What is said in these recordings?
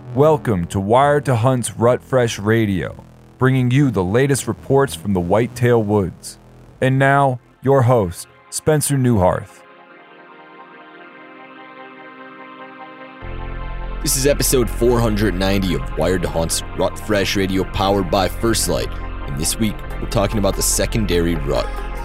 Welcome to Wired to Hunt's Rut Fresh Radio, bringing you the latest reports from the Whitetail Woods. And now, your host, Spencer Neuharth. This is episode 490 of Wired to Hunt's Rut Fresh Radio, powered by First Light. And this week, we're talking about the secondary rut.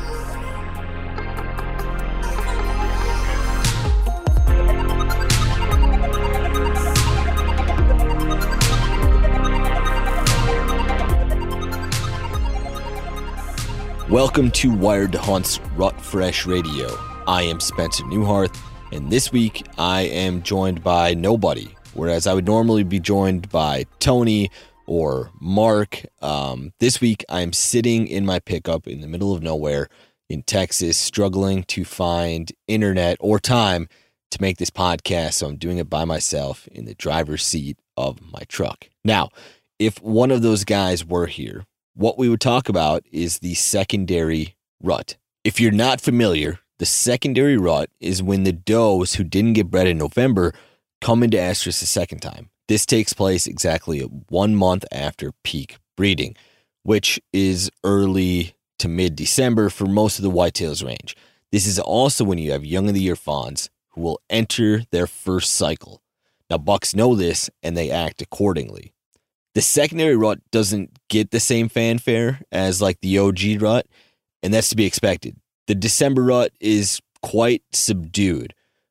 Welcome to Wired to Hunt's Rut Fresh Radio. I am Spencer Neuharth, and this week I am joined by nobody, whereas I would normally be joined by Tony or Mark. This week I am sitting in my pickup in the middle of nowhere in Texas, struggling to find internet or time to make this podcast, so I'm doing it by myself in the driver's seat of my truck. Now, if one of those guys were here, what we would talk about is the secondary rut. If you're not familiar, the secondary rut is when the does who didn't get bred in November come into estrus a second time. This takes place exactly 1 month after peak breeding, which is early to mid-December for most of the whitetails range. This is also when you have young of the year fawns who will enter their first cycle. Now, bucks know this and they act accordingly. The secondary rut doesn't get the same fanfare as like the OG rut, and that's to be expected. The December rut is quite subdued.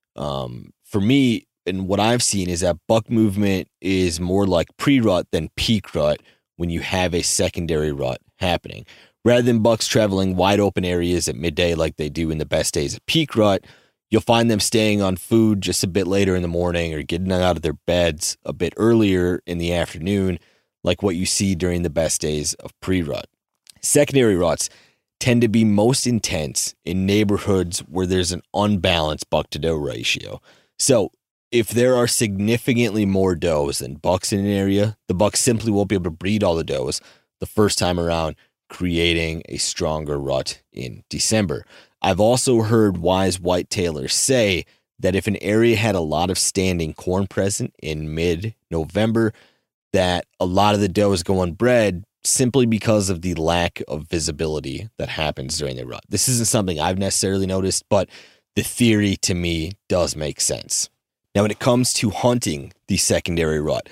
For me, and what I've seen is that buck movement is more like pre-rut than peak rut when you have a secondary rut happening. Rather than bucks traveling wide open areas at midday like they do in the best days of peak rut, you'll find them staying on food just a bit later in the morning or getting out of their beds a bit earlier in the afternoon, like what you see during the best days of pre-rut. Secondary ruts tend to be most intense in neighborhoods where there's an unbalanced buck-to-doe ratio. So if there are significantly more does than bucks in an area, the bucks simply won't be able to breed all the does the first time around, creating a stronger rut in December. I've also heard wise whitetailers say that if an area had a lot of standing corn present in mid-November, that a lot of the does go unbred simply because of the lack of visibility that happens during the rut. This isn't something I've necessarily noticed, but the theory to me does make sense. Now, when it comes to hunting the secondary rut,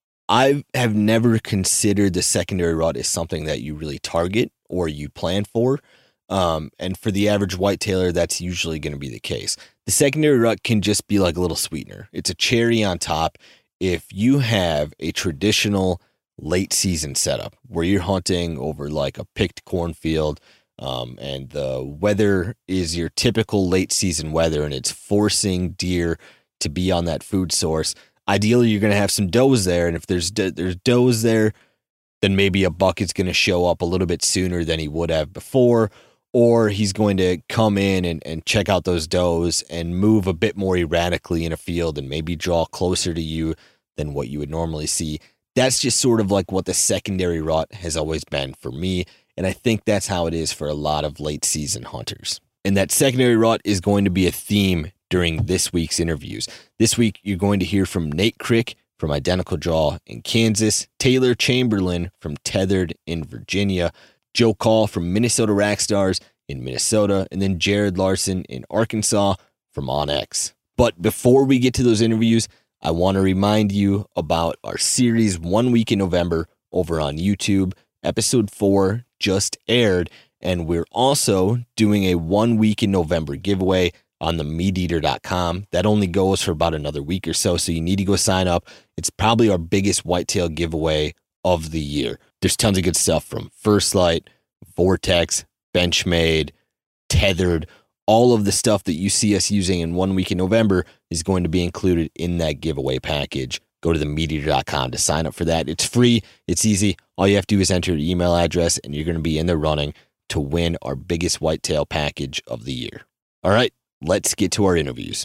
I have never considered the secondary rut as something that you really target or you plan for. And for the average whitetailer, that's usually going to be the case. The secondary rut can just be like a little sweetener. It's a cherry on top. If you have a traditional late season setup where you're hunting over like a picked cornfield, and the weather is your typical late season weather and it's forcing deer to be on that food source, ideally you're going to have some does there. And if there's does there, then maybe a buck is going to show up a little bit sooner than he would have before, or he's going to come in and check out those does and move a bit more erratically in a field and maybe draw closer to you than what you would normally see. That's just sort of like what the secondary rut has always been for me, and I think that's how it is for a lot of late season hunters. And that secondary rut is going to be a theme during this week's interviews. This week, you're going to hear from Nate Crick from Identical Draw in Kansas, Taylor Chamberlain from Tethered in Virginia, Joe Call from Minnesota Rack Stars in Minnesota, and then Jared Larson in Arkansas from OnX. But before we get to those interviews, I want to remind you about our series 1 week in November over on YouTube. Episode 4 just aired, and we're also doing a 1 week in November giveaway on the MeatEater.com. That only goes for about another week or so you need to go sign up. It's probably our biggest whitetail giveaway of the year. There's tons of good stuff from First Light, Vortex, Benchmade, Tethered. All of the stuff that you see us using in 1 week in November is going to be included in that giveaway package. Go to the MeatEater.com to sign up for that. It's free. It's easy. All you have to do is enter your email address, and you're going to be in the running to win our biggest whitetail package of the year. All right, let's get to our interviews.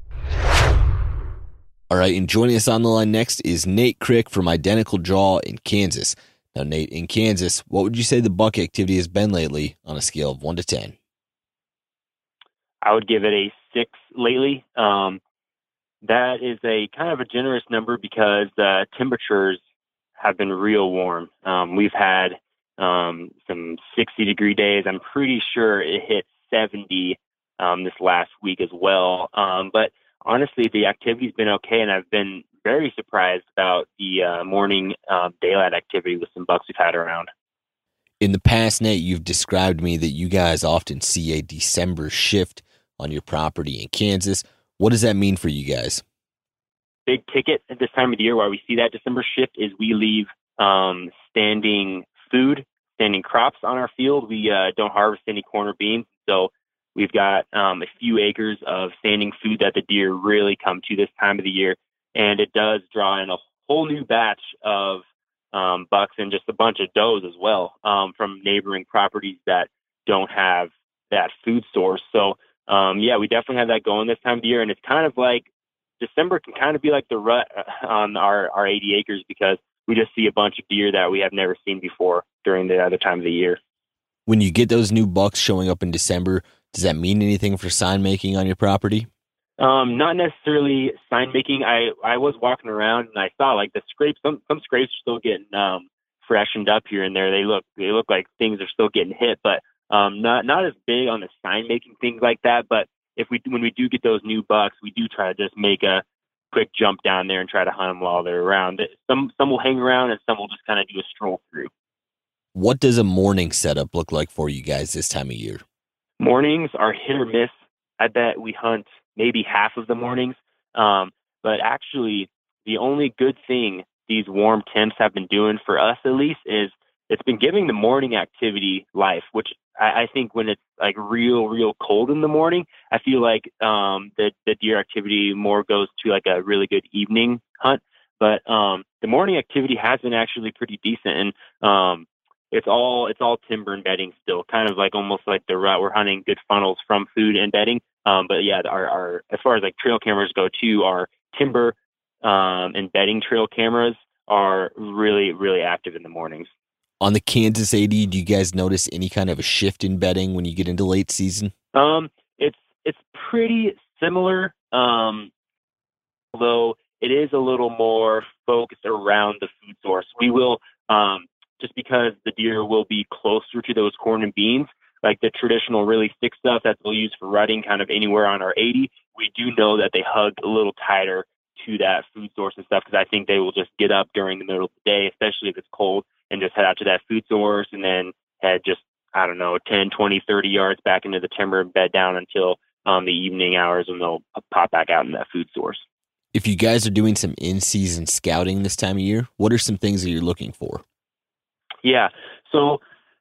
All right, and joining us on the line next is Nate Crick from Identical Draw in Kansas. Now, Nate, in Kansas, what would you say the buck activity has been lately on a scale of 1 to 10? I would give it a 6 lately. That is a kind of a generous number because the temperatures have been real warm. We've had some 60-degree days. I'm pretty sure it hit 70 this last week as well. But honestly, the activity's been okay, and I've been very surprised about the morning daylight activity with some bucks we've had around. In the past, Nate, you've described me that you guys often see a December shift on your property in Kansas. What does that mean for you guys? Big ticket at this time of the year where we see that December shift is we leave standing food, standing crops on our field. We don't harvest any corn or beans. So we've got a few acres of standing food that the deer really come to this time of the year. And it does draw in a whole new batch of bucks and just a bunch of does as well from neighboring properties that don't have that food source. So, we definitely have that going this time of the year. And it's kind of like December can kind of be like the rut on our 80 acres because we just see a bunch of deer that we have never seen before during the other time of the year. When you get those new bucks showing up in December, does that mean anything for sign making on your property? Not necessarily sign making. I was walking around and I saw like the scrapes. Some scrapes are still getting freshened up here and there. They look like things are still getting hit, but not as big on the sign making things like that. But when we do get those new bucks, we do try to just make a quick jump down there and try to hunt them while they're around. Some will hang around and some will just kind of do a stroll through. What does a morning setup look like for you guys this time of year? Mornings are hit or miss. I bet we hunt maybe half of the mornings. But actually, the only good thing these warm temps have been doing for us, at least, is it's been giving the morning activity life, which I think when it's like real cold in the morning, I feel like the deer activity more goes to like a really good evening hunt. But the morning activity has been actually pretty decent. And it's all timber and bedding still, kind of like almost like the rut. We're hunting good funnels from food and bedding. But yeah, our as far as like trail cameras go too, our timber and bedding trail cameras are really active in the mornings. On the Kansas 80, do you guys notice any kind of a shift in bedding when you get into late season? It's pretty similar, although it is a little more focused around the food source. We will just because the deer will be closer to those corn and beans, like the traditional really thick stuff that they'll use for rutting kind of anywhere on our 80, we do know that they hug a little tighter to that food source and stuff because I think they will just get up during the middle of the day, especially if it's cold, and just head out to that food source and then head just, 10, 20, 30 yards back into the timber and bed down until the evening hours when they'll pop back out in that food source. If you guys are doing some in-season scouting this time of year, what are some things that you're looking for? Yeah. So,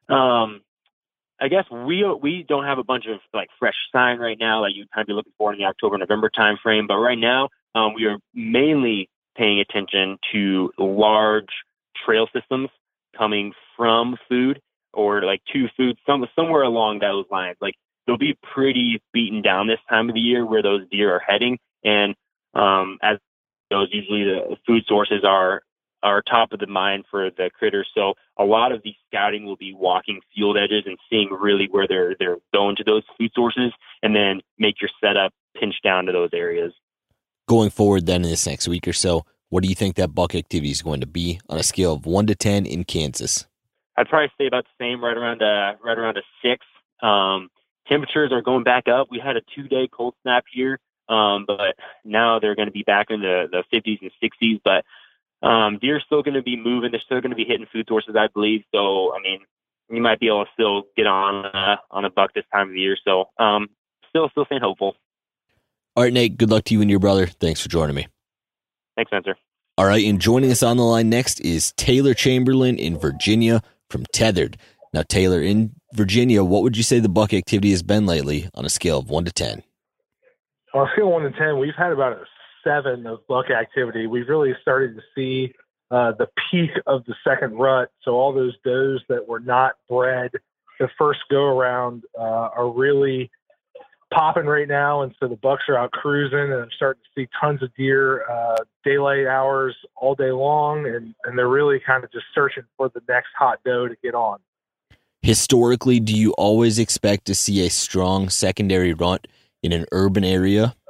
I guess we don't have a bunch of like fresh sign right now that you'd kind of be looking for in the October, November timeframe. But right now, we are mainly paying attention to large trail systems coming from food or like to food, somewhere along those lines. Like they'll be pretty beaten down this time of the year where those deer are heading. And as those, usually the food sources are top of the mind for the critters. So a lot of the scouting will be walking field edges and seeing really where they're going to those food sources and then make your setup pinch down to those areas. Going forward then in this next week or so, what do you think that buck activity is going to be on a scale of 1 to 10 in Kansas? I'd probably say about the same, right around a 6. Temperatures are going back up. We had a 2-day cold snap here, but now they're going to be back in the 50s and 60s. But deer are still going to be moving. They're still going to be hitting food sources, I believe. So, I mean, you might be able to still get on a buck this time of the year. So, still staying hopeful. All right, Nate, good luck to you and your brother. Thanks for joining me. Thanks, Spencer. All right, and joining us on the line next is Taylor Chamberlain in Virginia from Tethered. Now, Taylor, in Virginia, what would you say the buck activity has been lately on a scale of 1 to 10? On a scale of 1 to 10, we've had about a 7 of buck activity. We've really started to see the peak of the second rut. So all those does that were not bred the first go around are really popping right now. And so the bucks are out cruising, and I'm starting to see tons of deer daylight hours all day long. And they're really kind of just searching for the next hot doe to get on. Historically, do you always expect to see a strong secondary rut in an urban area?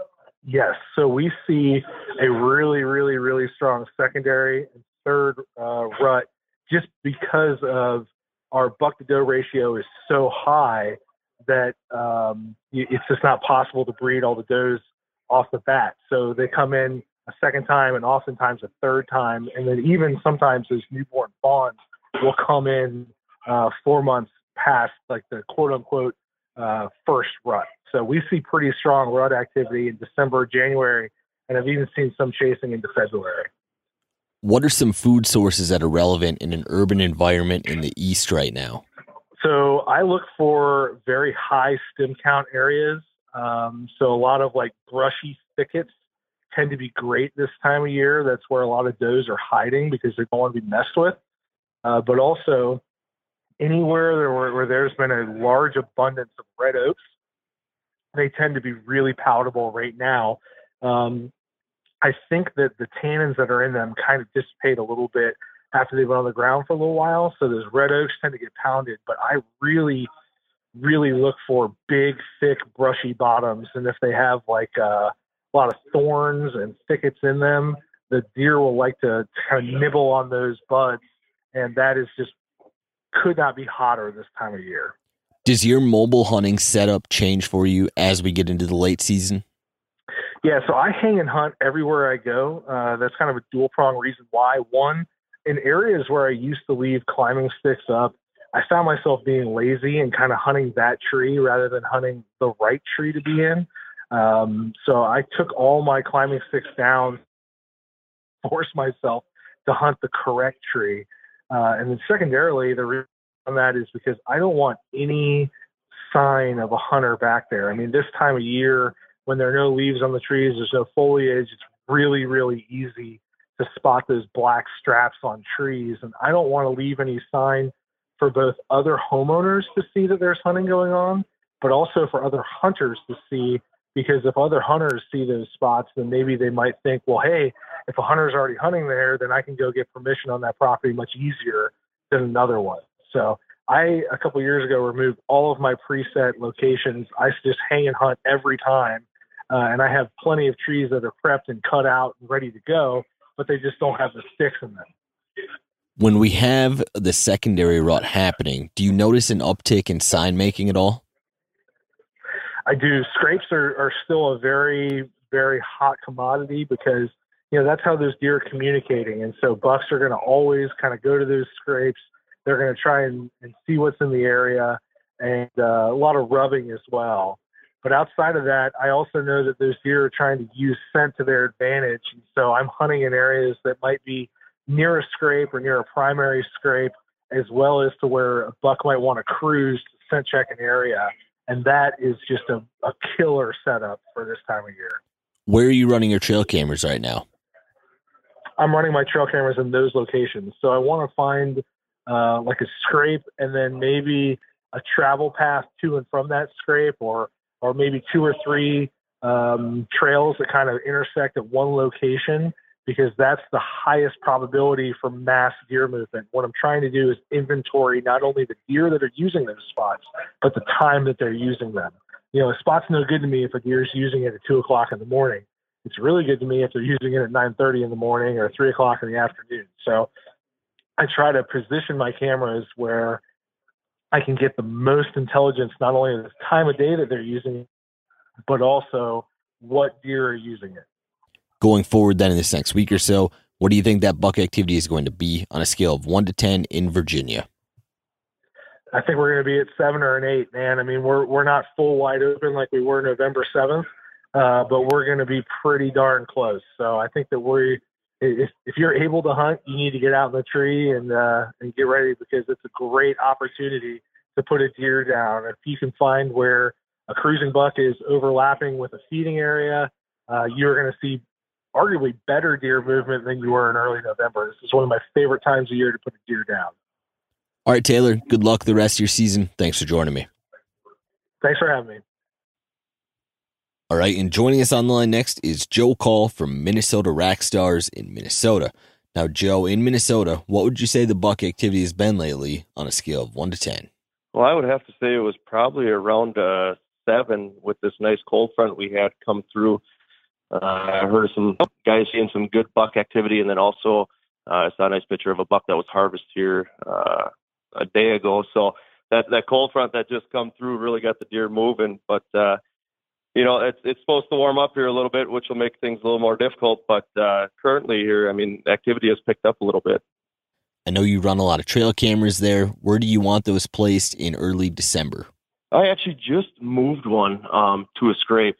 Yes. So we see a really, really, really strong secondary and third rut just because of our buck to doe ratio is so high that it's just not possible to breed all the does off the bat. So they come in a second time and oftentimes a third time. And then even sometimes those newborn fawns will come in 4 months past like the quote unquote first rut. So we see pretty strong rut activity in December, January, and I've even seen some chasing into February. What are some food sources that are relevant in an urban environment in the East right now? So I look for very high stem count areas. So a lot of like brushy thickets tend to be great this time of year. That's where a lot of does are hiding because they don't want to be messed with. But also anywhere where there's been a large abundance of red oaks, they tend to be really palatable right now. I think that the tannins that are in them kind of dissipate a little bit after they've been on the ground for a little while. So those red oaks tend to get pounded, but I really, really look for big, thick, brushy bottoms. And if they have like a lot of thorns and thickets in them, the deer will like to kind of nibble on those buds. And that is just could not be hotter this time of year. Does your mobile hunting setup change for you as we get into the late season? Yeah, so I hang and hunt everywhere I go. That's kind of a dual-pronged reason why. One, in areas where I used to leave climbing sticks up, I found myself being lazy and kind of hunting that tree rather than hunting the right tree to be in. So I took all my climbing sticks down, forced myself to hunt the correct tree. And then secondarily, the reason on that is because I don't want any sign of a hunter back there. I mean, this time of year, when there are no leaves on the trees, there's no foliage, it's really, really easy to spot those black straps on trees. And I don't want to leave any sign for both other homeowners to see that there's hunting going on, but also for other hunters to see, because if other hunters see those spots, then maybe they might think, well, hey, if a hunter's already hunting there, then I can go get permission on that property much easier than another one. So I, a couple of years ago, removed all of my preset locations. I just hang and hunt every time. And I have plenty of trees that are prepped and cut out and ready to go, but they just don't have the sticks in them. When we have the secondary rut happening, do you notice an uptick in sign making at all? I do. Scrapes are still a very, very hot commodity because, you know, that's how those deer are communicating. And so bucks are going to always kind of go to those scrapes. They're going to try and see what's in the area, and a lot of rubbing as well. But outside of that, I also know that those deer are trying to use scent to their advantage. And so I'm hunting in areas that might be near a scrape or near a primary scrape, as well as to where a buck might want to cruise to scent check an area. And that is just a killer setup for this time of year. Where are you running your trail cameras right now? I'm running my trail cameras in those locations. So I want to find like a scrape and then maybe a travel path to and from that scrape, or maybe 2 or 3 trails that kind of intersect at one location, because that's the highest probability for mass deer movement. What I'm trying to do is inventory not only the deer that are using those spots, but the time that they're using them. You know, a spot's no good to me if a deer is using it at 2 o'clock in the morning. It's really good to me if they're using it at 9:30 in the morning or 3 o'clock in the afternoon. So I try to position my cameras where I can get the most intelligence, not only the time of day that they're using it, but also what deer are using it. Going forward then in this next week or so, what do you think that buck activity is going to be on a scale of 1 to 10 in Virginia? I think we're going to be at 7 or an 8, man. I mean, we're not full wide open like we were November 7th, but we're going to be pretty darn close. So I think that if you're able to hunt, you need to get out in the tree and get ready, because it's a great opportunity to put a deer down. If you can find where a cruising buck is overlapping with a feeding area, you're going to see arguably better deer movement than you were in early November. This is one of my favorite times of year to put a deer down. All right, Taylor, good luck the rest of your season. Thanks for joining me. Thanks for having me. All right, and joining us on the line next is Joe Call from Minnesota Rack Stars in Minnesota. Now, Joe, in Minnesota, what would you say the buck activity has been lately on a scale of 1 to 10? Well, I would have to say it was probably around 7 with this nice cold front we had come through. I heard of some guys seeing some good buck activity, and then also I saw a nice picture of a buck that was harvested here a day ago. So that cold front that just come through really got the deer moving. But it's supposed to warm up here a little bit, which will make things a little more difficult. But currently here, activity has picked up a little bit. I know you run a lot of trail cameras there. Where do you want those placed in early December? I actually just moved one to a scrape.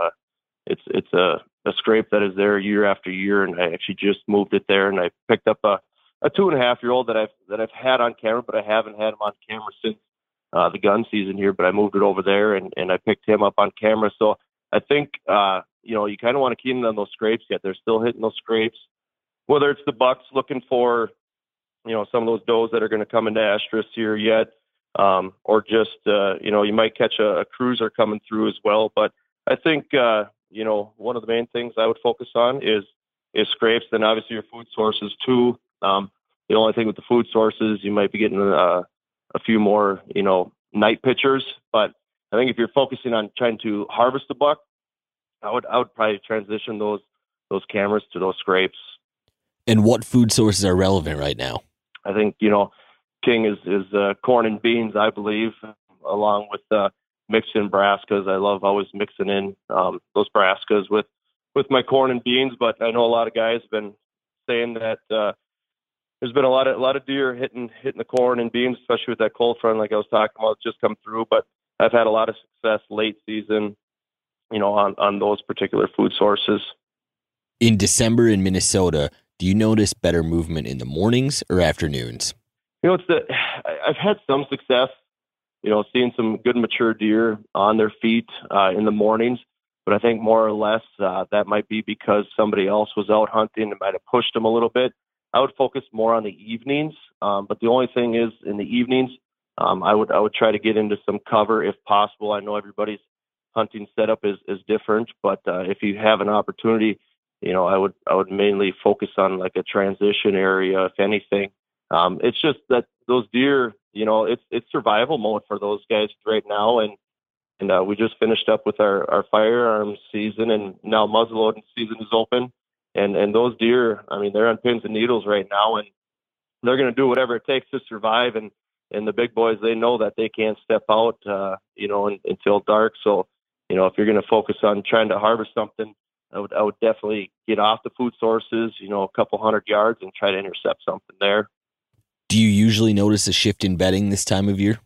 It's a scrape that is there year after year, and I actually just moved it there. And I picked up a 2.5-year-old that I've had on camera, but I haven't had him on camera since the gun season here. But I moved it over there, and I picked him up on camera. So I think you kind of want to key in on those scrapes yet. They're still hitting those scrapes, whether it's the bucks looking for some of those does that are going to come into estrus here yet, or just you might catch a cruiser coming through as well. But I think one of the main things I would focus on is scrapes. Then obviously your food sources too. The only thing with the food sources, you might be getting a few more night pictures. But I think if you're focusing on trying to harvest the buck, I would probably transition those cameras to those scrapes. And what food sources are relevant right now? I think king is corn and beans, I believe, along with mixed in brassicas. I love always mixing in those brassicas with my corn and beans. But I know a lot of guys have been saying that there's been a lot of deer hitting the corn and beans, especially with that cold front like I was talking about just come through. But I've had a lot of success late season, on those particular food sources. In December in Minnesota, do you notice better movement in the mornings or afternoons? I've had some success, seeing some good mature deer on their feet in the mornings, but I think more or less that might be because somebody else was out hunting and might have pushed them a little bit. I would focus more on the evenings, but the only thing is in the evenings, I would try to get into some cover if possible. I know everybody's hunting setup is different, but if you have an opportunity, I would mainly focus on like a transition area, if anything. It's just that those deer, it's survival mode for those guys right now. And we just finished up with our firearms season, and now muzzleloading season is open. And those deer, they're on pins and needles right now, and they're going to do whatever it takes to survive. And the big boys, they know that they can't step out, until dark. So, if you're going to focus on trying to harvest something, I would definitely get off the food sources, a couple 100 yards and try to intercept something there. Do you usually notice a shift in bedding this time of year?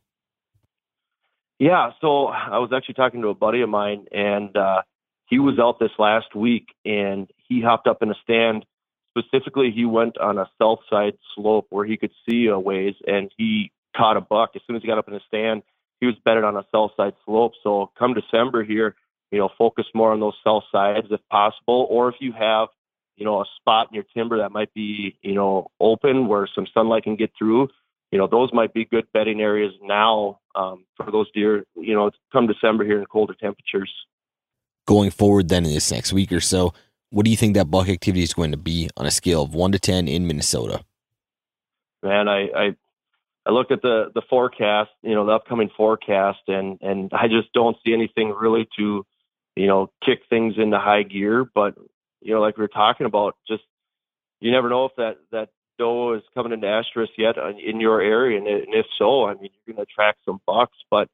Yeah. So I was actually talking to a buddy of mine, and he was out this last week, and he hopped up in a stand. Specifically, he went on a south side slope where he could see a ways, and he caught a buck. As soon as he got up in a stand, he was bedded on a south side slope. So come December here, focus more on those south sides if possible, or if you have, a spot in your timber that might be, open where some sunlight can get through, those might be good bedding areas now for those deer, come December here in colder temperatures. Going forward then in this next week or so, what do you think that buck activity is going to be on a scale of 1 to 10 in Minnesota? Man, I looked at the forecast, the upcoming forecast, and I just don't see anything really to, kick things into high gear. But, like we were talking about, just you never know if that doe is coming into estrus yet in your area. And if so, you're going to attract some bucks. But,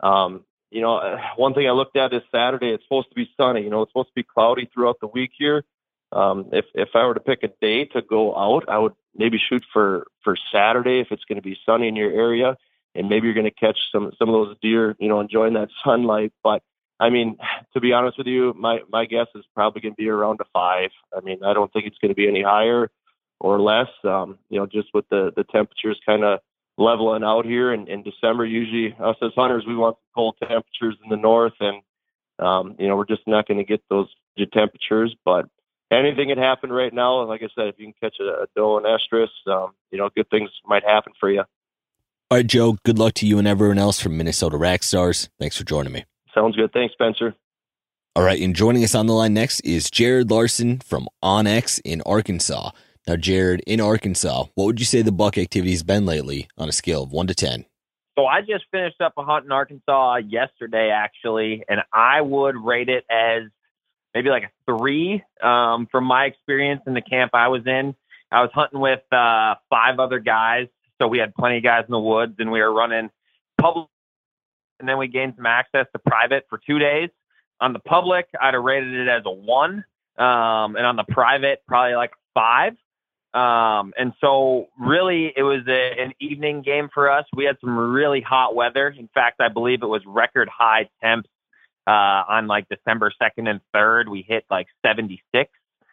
one thing I looked at is Saturday, it's supposed to be sunny. It's supposed to be cloudy throughout the week here. If I were to pick a day to go out, I would maybe shoot for Saturday if it's going to be sunny in your area, and maybe you're going to catch some of those deer, enjoying that sunlight. But to be honest with you, my guess is probably going to be around a 5. I don't think it's going to be any higher or less. Just with the temperatures kind of leveling out here in December. Usually us as hunters, we want cold temperatures in the north, and we're just not going to get those temperatures. But anything can happen right now. Like I said, if you can catch a doe in estrus, good things might happen for you. All right, Joe, good luck to you and everyone else from Minnesota Rack Stars. Thanks for joining me. Sounds good. Thanks, Spencer. All right, and joining us on the line next is Jared Larson from onX in Arkansas. Now, Jared, in Arkansas, what would you say the buck activity has been lately on a scale of 1 to 10? So I just finished up a hunt in Arkansas yesterday, actually, and I would rate it as maybe like a 3 from my experience in the camp I was in. I was hunting with 5 other guys, so we had plenty of guys in the woods, and we were running public, and then we gained some access to private for 2 days. On the public, I'd have rated it as a 1, and on the private, probably like a 5. And so really it was an evening game for us. We had some really hot weather. In fact, I believe it was record high temps on like December 2nd and 3rd. We hit like 76.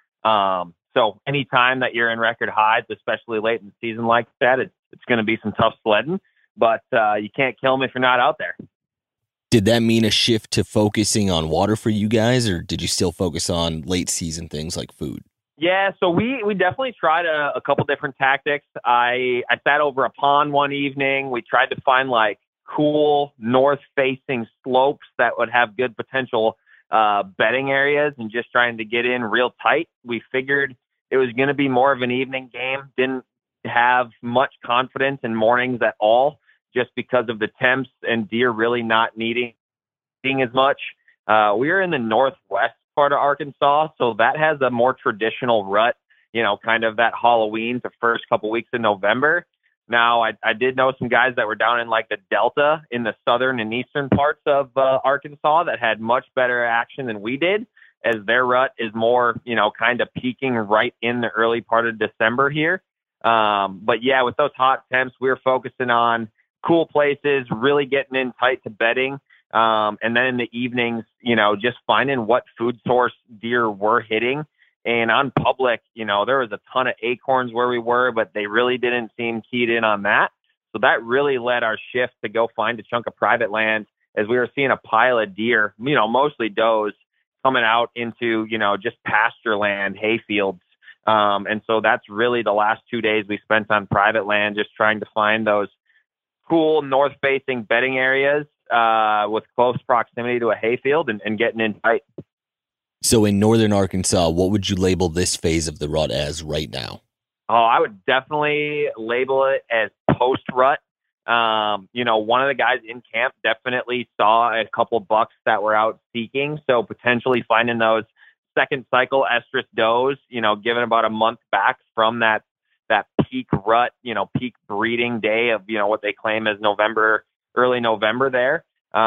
So anytime that you're in record highs, especially late in the season like that, it's going to be some tough sledding, but you can't kill them if you're not out there. Did that mean a shift to focusing on water for you guys, or did you still focus on late season things like food? Yeah, so we definitely tried a couple different tactics. I sat over a pond one evening. We tried to find like cool north-facing slopes that would have good potential bedding areas, and just trying to get in real tight. We figured it was going to be more of an evening game. Didn't have much confidence in mornings at all, just because of the temps and deer really not needing as much. We are in the northwest part of Arkansas, so that has a more traditional rut, kind of that Halloween to first couple weeks in November. Now, I did know some guys that were down in like the Delta in the southern and eastern parts of Arkansas that had much better action than we did, as their rut is more, kind of peaking right in the early part of December here. But yeah, with those hot temps, we were focusing on cool places, really getting in tight to bedding. And then in the evenings, just finding what food source deer were hitting. And on public, there was a ton of acorns where we were, but they really didn't seem keyed in on that. So that really led our shift to go find a chunk of private land, as we were seeing a pile of deer, mostly does, coming out into, just pasture land, hay fields. And so that's really the last 2 days we spent on private land, just trying to find those cool north-facing bedding areas with close proximity to a hayfield and getting in tight. So in northern Arkansas, what would you label this phase of the rut as right now? Oh, I would definitely label it as post-rut. One of the guys in camp definitely saw a couple bucks that were out seeking, so potentially finding those second cycle estrus does, given about a month back from that peak rut, peak breeding day of, what they claim as early November there.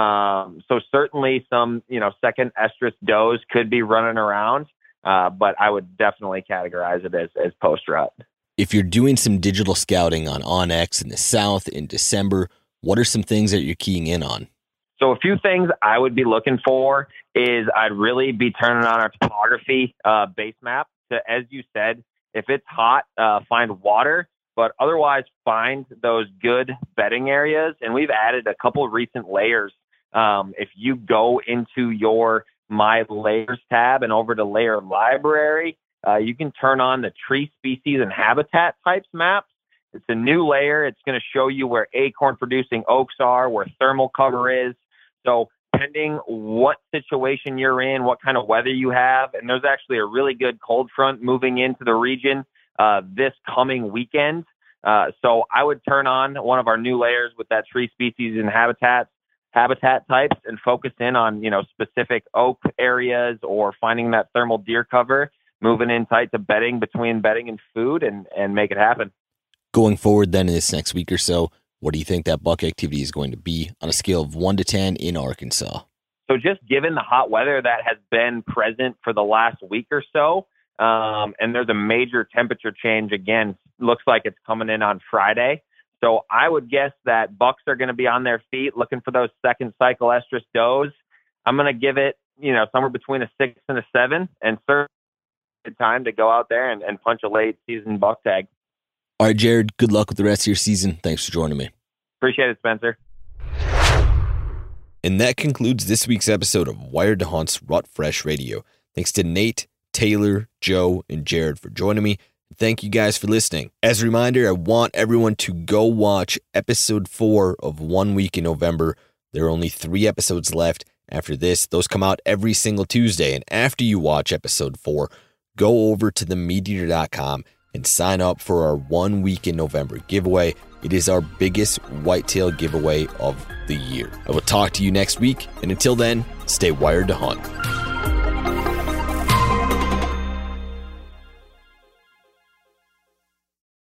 So certainly some, second estrus does could be running around, but I would definitely categorize it as post-rut. If you're doing some digital scouting on onX in the south in December, what are some things that you're keying in on? So a few things I would be looking for is I'd really be turning on our topography base map to, as you said, if it's hot, find water, but otherwise find those good bedding areas. And we've added a couple of recent layers. If you go into your My Layers tab and over to Layer Library, you can turn on the tree species and habitat types maps. It's a new layer. It's going to show you where acorn producing oaks are, where thermal cover is. So depending what situation you're in, what kind of weather you have, and there's actually a really good cold front moving into the region this coming weekend. So I would turn on one of our new layers with that tree species and habitat types and focus in on, specific oak areas or finding that thermal deer cover, moving in tight to bedding, between bedding and food, and make it happen. Going forward then in this next week or so, what do you think that buck activity is going to be on a scale of 1 to 10 in Arkansas? So just given the hot weather that has been present for the last week or so, and there's a major temperature change again, looks like it's coming in on Friday. So I would guess that bucks are going to be on their feet looking for those second cycle estrus does. I'm going to give it, somewhere between a 6 and a 7, and certainly time to go out there and punch a late season buck tag. All right, Jared, good luck with the rest of your season. Thanks for joining me. Appreciate it, Spencer. And that concludes this week's episode of Wired to Hunt's Rut Fresh Radio. Thanks to Nate, Taylor, Joe, and Jared for joining me. Thank you guys for listening. As a reminder, I want everyone to go watch episode 4 of 1 Week in November. There are only 3 episodes left after this. Those come out every single Tuesday. And after you watch episode 4, go over to themeateater.com and sign up for our 1 Week in November giveaway. It is our biggest whitetail giveaway of the year. I will talk to you next week, and until then, stay wired to hunt.